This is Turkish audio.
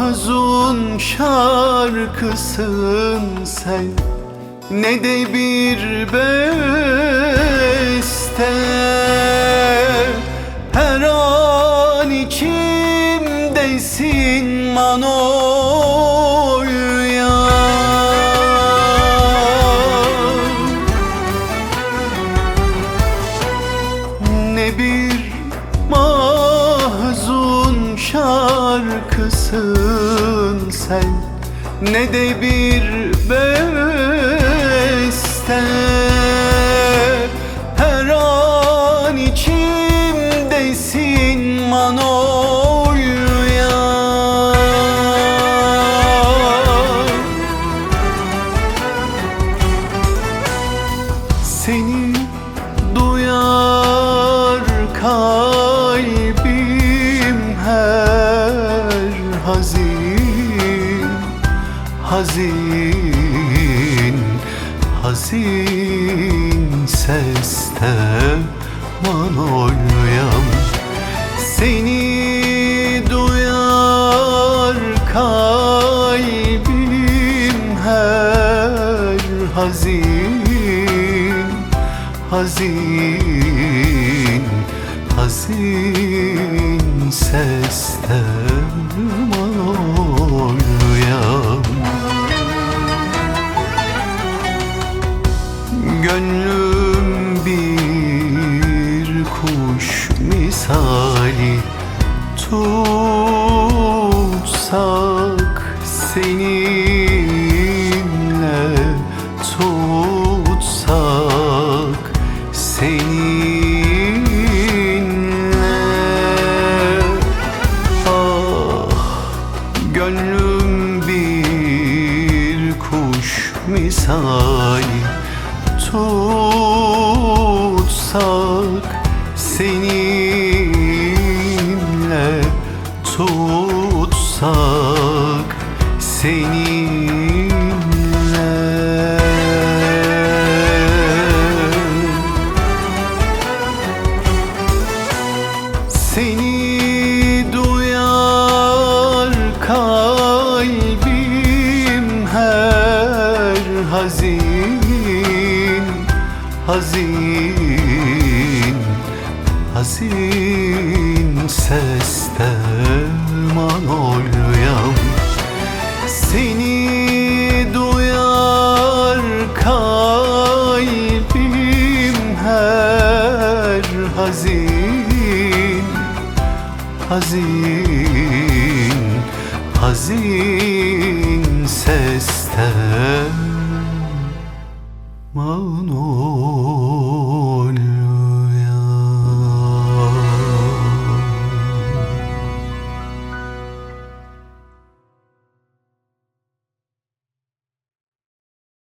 mahzun şarkısın sen, ne de bir beste. Her an içimdesin Manoya. Ne bir mahzun şarkısın sen, ne de bir beste. Her an içimdesin Manoya. Seni duyar kalbim her hazin, hazin, hazin seste Manoya'm. Seni duyar kalbim her hazin, hazin, hazin seste Manoya'm. Gönlüm bir kuş misali, tutsak seninle, tutsak seninle. Ah, gönlüm bir kuş misali, tutsak seninle, tutsak seninle. Seni duyar kalbim her hazin, hazin, hazin seste Manoya'm. Seni duyar kalbim her hazin, hazin, hazin seste Manoya'm.